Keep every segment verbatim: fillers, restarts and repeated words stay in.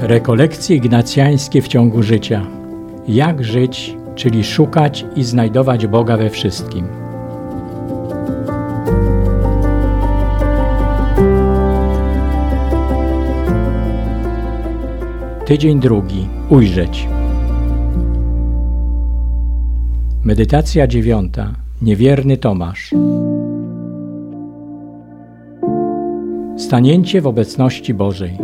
Rekolekcje ignacjańskie w ciągu życia. Jak żyć, czyli szukać i znajdować Boga we wszystkim. Tydzień drugi. Ujrzeć. Medytacja dziewiąta. Niewierny Tomasz. Stanięcie w obecności Bożej.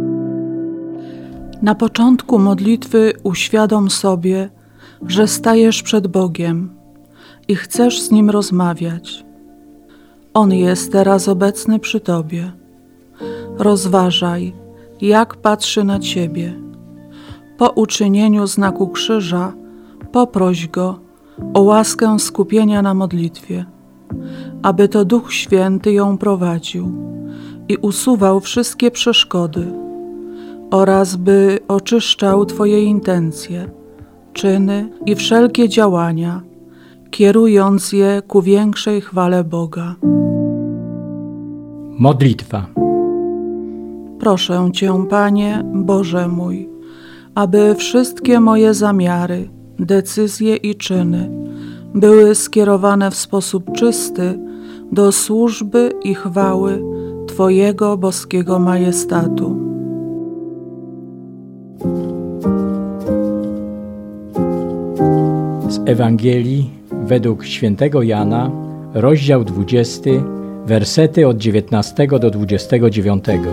Na początku modlitwy uświadom sobie, że stajesz przed Bogiem i chcesz z Nim rozmawiać. On jest teraz obecny przy Tobie. Rozważaj, jak patrzy na Ciebie. Po uczynieniu znaku krzyża poproś Go o łaskę skupienia na modlitwie, aby to Duch Święty ją prowadził i usuwał wszystkie przeszkody oraz by oczyszczał Twoje intencje, czyny i wszelkie działania, kierując je ku większej chwale Boga. Modlitwa. Proszę Cię, Panie, Boże mój, aby wszystkie moje zamiary, decyzje i czyny były skierowane w sposób czysty do służby i chwały Twojego boskiego majestatu. Z Ewangelii według świętego Jana, rozdział dwudziesty, wersety od dziewiętnastego do dwudziestego dziewiątego.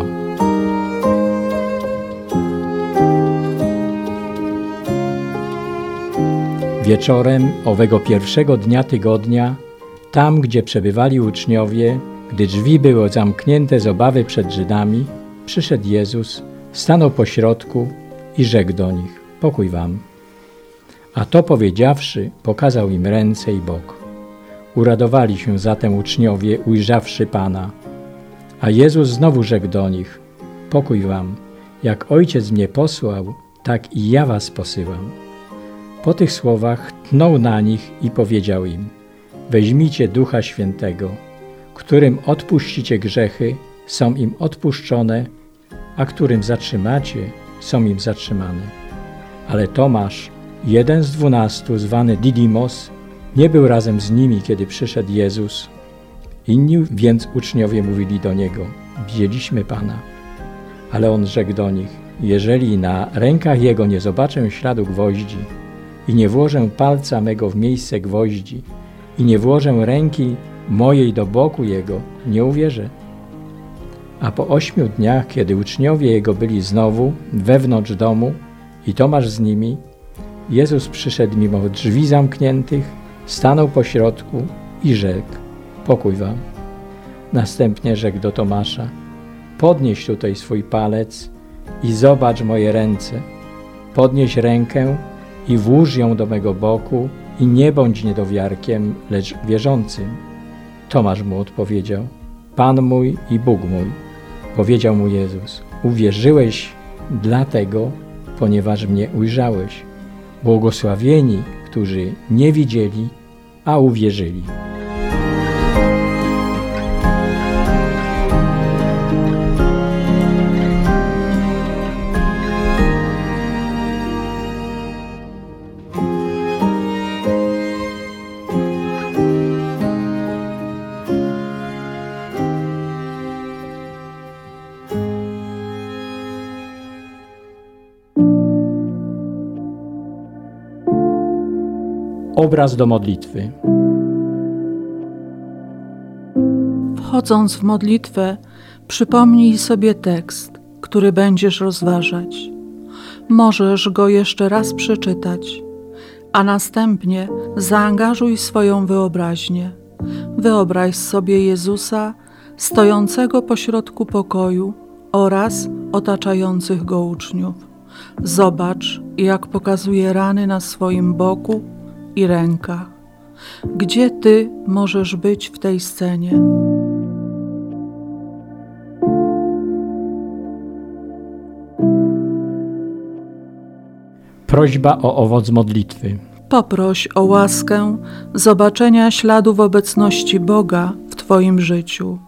Wieczorem owego pierwszego dnia tygodnia, tam gdzie przebywali uczniowie, gdy drzwi były zamknięte z obawy przed Żydami, przyszedł Jezus, stanął pośrodku i rzekł do nich: pokój wam. A to powiedziawszy, pokazał im ręce i bok. Uradowali się zatem uczniowie, ujrzawszy Pana. A Jezus znowu rzekł do nich: pokój wam. Jak Ojciec mnie posłał, tak i ja was posyłam. Po tych słowach tchnął na nich i powiedział im: weźmijcie Ducha Świętego, którym odpuścicie grzechy, są im odpuszczone, a którym zatrzymacie, są im zatrzymane. Ale Tomasz, jeden z dwunastu, zwany Didymos, nie był razem z nimi, kiedy przyszedł Jezus. Inni więc uczniowie mówili do Niego: widzieliśmy Pana. Ale On rzekł do nich: jeżeli na rękach Jego nie zobaczę śladu gwoździ i nie włożę palca mego w miejsce gwoździ i nie włożę ręki mojej do boku Jego, nie uwierzę. A po ośmiu dniach, kiedy uczniowie Jego byli znowu wewnątrz domu i Tomasz z nimi, Jezus przyszedł mimo drzwi zamkniętych, stanął pośrodku i rzekł: pokój wam. Następnie rzekł do Tomasza: podnieś tutaj swój palec i zobacz moje ręce. Podnieś rękę i włóż ją do mego boku i nie bądź niedowiarkiem, lecz wierzącym. Tomasz mu odpowiedział: Pan mój i Bóg mój. Powiedział mu Jezus: uwierzyłeś dlatego, ponieważ mnie ujrzałeś. Błogosławieni, którzy nie widzieli, a uwierzyli. Obraz do modlitwy. Wchodząc w modlitwę, przypomnij sobie tekst, który będziesz rozważać. Możesz go jeszcze raz przeczytać, a następnie zaangażuj swoją wyobraźnię. Wyobraź sobie Jezusa stojącego pośrodku pokoju oraz otaczających go uczniów. Zobacz, jak pokazuje rany na swoim boku i rękach. Gdzie Ty możesz być w tej scenie? Prośba o owoc modlitwy. Poproś o łaskę zobaczenia śladów obecności Boga w Twoim życiu.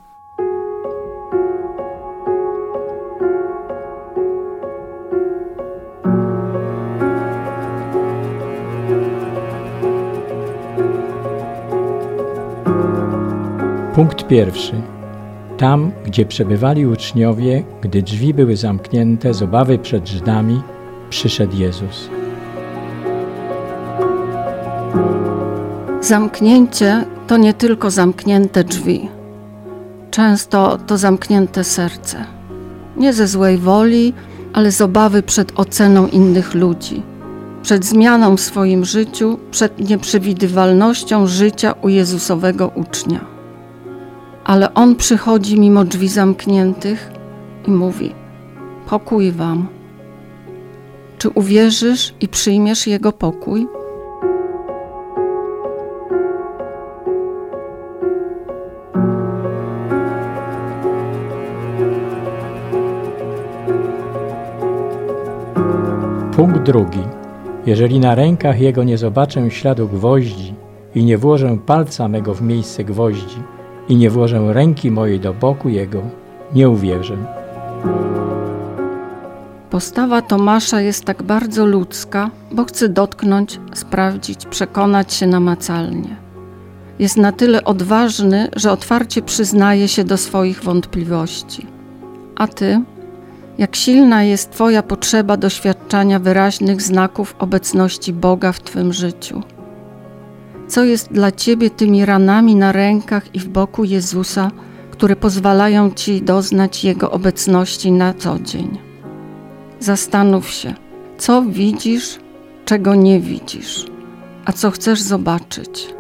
Punkt pierwszy. Tam, gdzie przebywali uczniowie, gdy drzwi były zamknięte z obawy przed Żydami, przyszedł Jezus. Zamknięcie to nie tylko zamknięte drzwi. Często to zamknięte serce. Nie ze złej woli, ale z obawy przed oceną innych ludzi, przed zmianą w swoim życiu, przed nieprzewidywalnością życia u Jezusowego ucznia. Ale On przychodzi mimo drzwi zamkniętych i mówi: pokój wam. Czy uwierzysz i przyjmiesz Jego pokój? Punkt drugi. Jeżeli na rękach Jego nie zobaczę śladu gwoździ i nie włożę palca mego w miejsce gwoździ i nie włożę ręki mojej do boku Jego, nie uwierzę. Postawa Tomasza jest tak bardzo ludzka, bo chce dotknąć, sprawdzić, przekonać się namacalnie. Jest na tyle odważny, że otwarcie przyznaje się do swoich wątpliwości. A ty? Jak silna jest Twoja potrzeba doświadczania wyraźnych znaków obecności Boga w Twym życiu? Co jest dla Ciebie tymi ranami na rękach i w boku Jezusa, które pozwalają Ci doznać Jego obecności na co dzień? Zastanów się, co widzisz, czego nie widzisz, a co chcesz zobaczyć.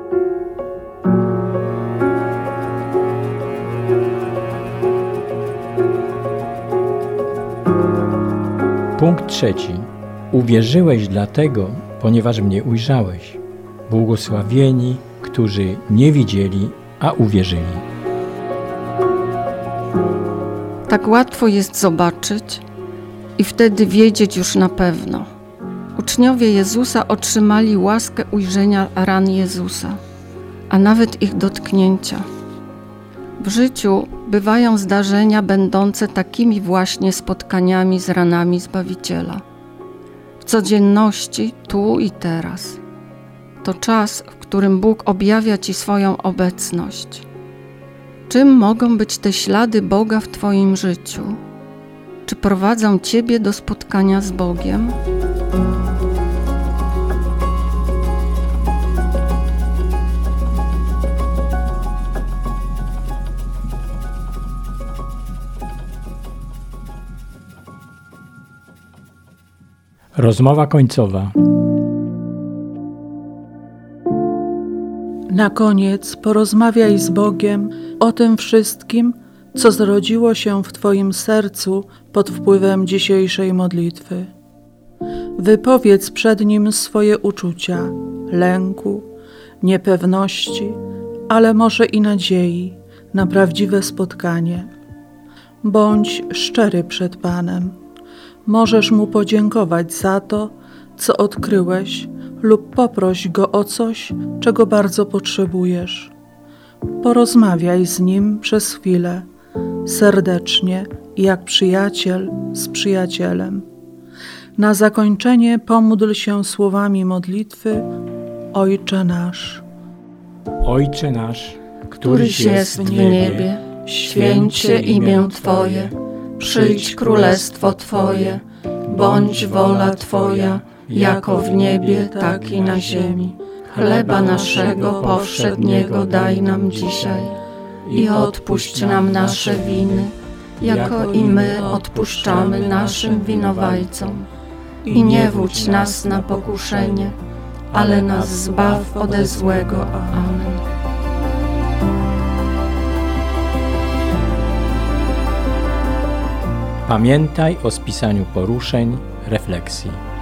Punkt trzeci. Uwierzyłeś dlatego, ponieważ mnie ujrzałeś. Błogosławieni, którzy nie widzieli, a uwierzyli. Tak łatwo jest zobaczyć i wtedy wiedzieć już na pewno. Uczniowie Jezusa otrzymali łaskę ujrzenia ran Jezusa, a nawet ich dotknięcia. W życiu bywają zdarzenia będące takimi właśnie spotkaniami z ranami Zbawiciela. W codzienności, tu i teraz. To czas, w którym Bóg objawia Ci swoją obecność. Czym mogą być te ślady Boga w Twoim życiu? Czy prowadzą Ciebie do spotkania z Bogiem? Rozmowa końcowa. Na koniec porozmawiaj z Bogiem o tym wszystkim, co zrodziło się w Twoim sercu pod wpływem dzisiejszej modlitwy. Wypowiedz przed Nim swoje uczucia, lęku, niepewności, ale może i nadziei na prawdziwe spotkanie. Bądź szczery przed Panem. Możesz Mu podziękować za to, co odkryłeś, lub poproś Go o coś, czego bardzo potrzebujesz. Porozmawiaj z Nim przez chwilę, serdecznie, jak przyjaciel z przyjacielem. Na zakończenie pomódl się słowami modlitwy: Ojcze nasz. Ojcze nasz, któryś jest w niebie, święć się imię Twoje, przyjdź królestwo Twoje, bądź wola Twoja, jako w niebie, tak i na ziemi. Chleba naszego powszedniego daj nam dzisiaj i odpuść nam nasze winy, jako i my odpuszczamy naszym winowajcom. I nie wódź nas na pokuszenie, ale nas zbaw ode złego. Amen. Pamiętaj o spisaniu poruszeń, refleksji.